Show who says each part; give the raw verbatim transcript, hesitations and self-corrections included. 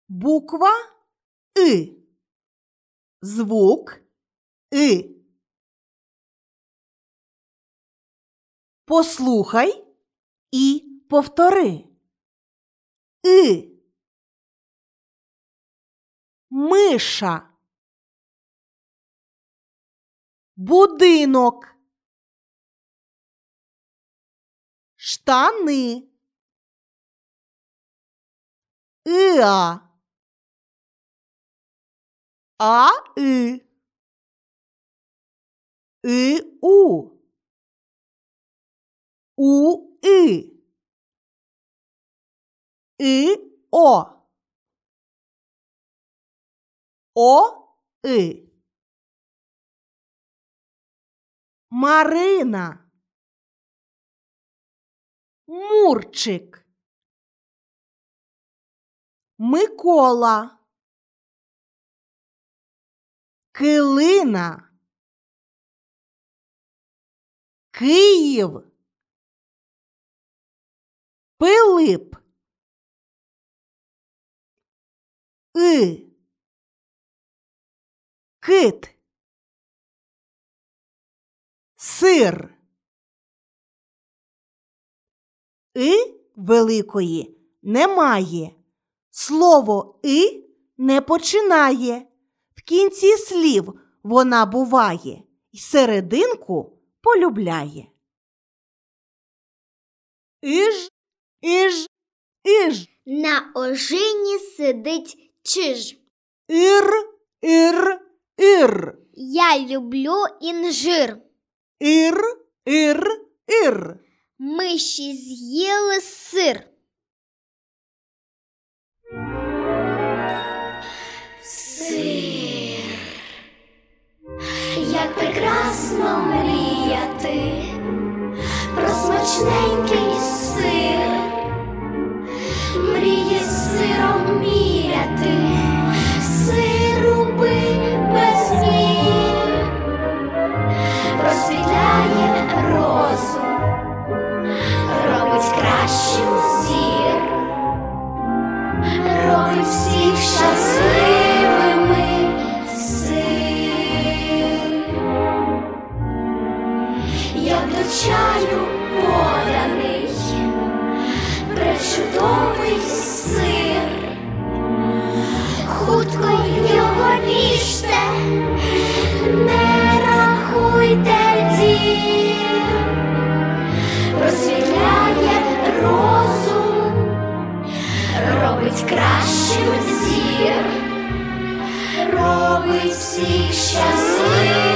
Speaker 1: Буква И. Звук И. Послухай і повтори. И. Миша. Будинок. Штани. Иа. А-и. И-у. У-и. И-о. О-и. Марина. Мурчик. Микола. Килина. Київ. Пилип. И. Кит. Сир. И великої немає. Слово И не починає. В кінці слів вона буває і серединку полюбляє. Іж, іж, іж.
Speaker 2: На ожині сидить чиж.
Speaker 1: Ір, ір, ір.
Speaker 2: Я люблю інжир.
Speaker 1: Ір, ір, ір.
Speaker 2: Миші з'їли сир.
Speaker 3: Сир. Як прекрасно мріяти про смачненький сир. Мрії з сиром міряти, сиру би без мір. Розсвітляє розум, робить кращим зір, робить всіх щасливими сир. Як до чаю поданий пречудовий сир, хутко його ніжте, не рахуйте дір. Розсвітляє розум, робить кращим зір, робить всіх щасливих.